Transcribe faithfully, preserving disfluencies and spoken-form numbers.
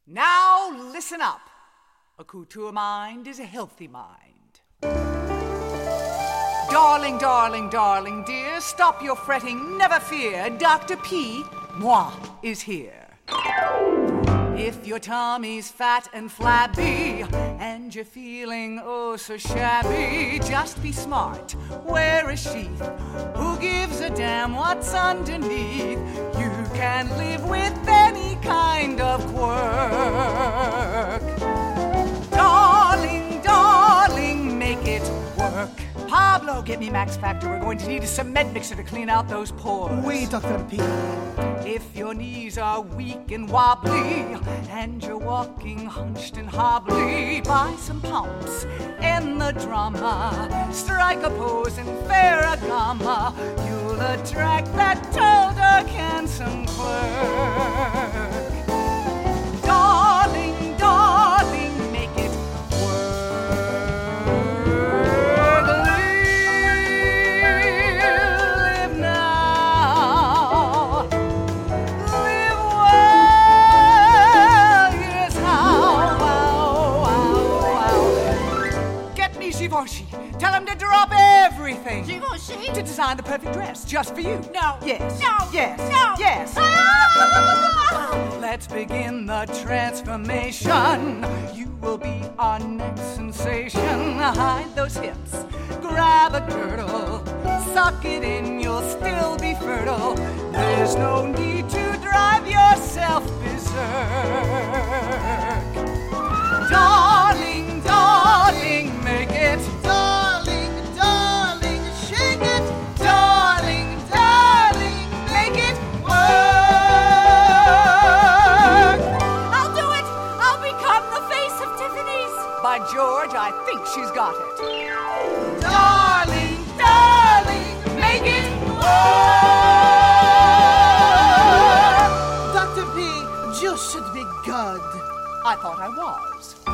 Now listen up. A couture mind is a healthy mind. Darling, darling, darling, dear, stop your fretting, never fear. Doctor P, moi, is here. If your tummy's fat and flabby and you're feeling oh so shabby, just be smart, wear a sheath. Who gives a damn what's underneath? You can live with any kind of quirk. Darling, darling, make it work. Pablo, get me Max Factor. We're going to need a cement mixer to clean out those pores. Oui, Doctor P. If your knees are weak and wobbly and you're walking hunched and hobbly, buy some pumps in the drama. Strike a pose in Ferragamo. You'll attract that total handsome clerk. Darling, darling, make it Givenchy. Tell him to drop everything. Givenchy? To design the perfect dress just for you. No. Yes. No. Yes. No. Yes. Ah! Let's begin the transformation. You will be our next sensation. Hide those hips. Grab a girdle. Suck it in. You'll still be fertile. There's no need to drive yourself berserk. Darling, darling, make it. Darling, darling, shake it. Darling, darling, make it work. I'll do it. I'll become the face of Tiffany's. By George, I think she's got it. Darling, darling, make it work. Doctor P, you should be good. I thought I was.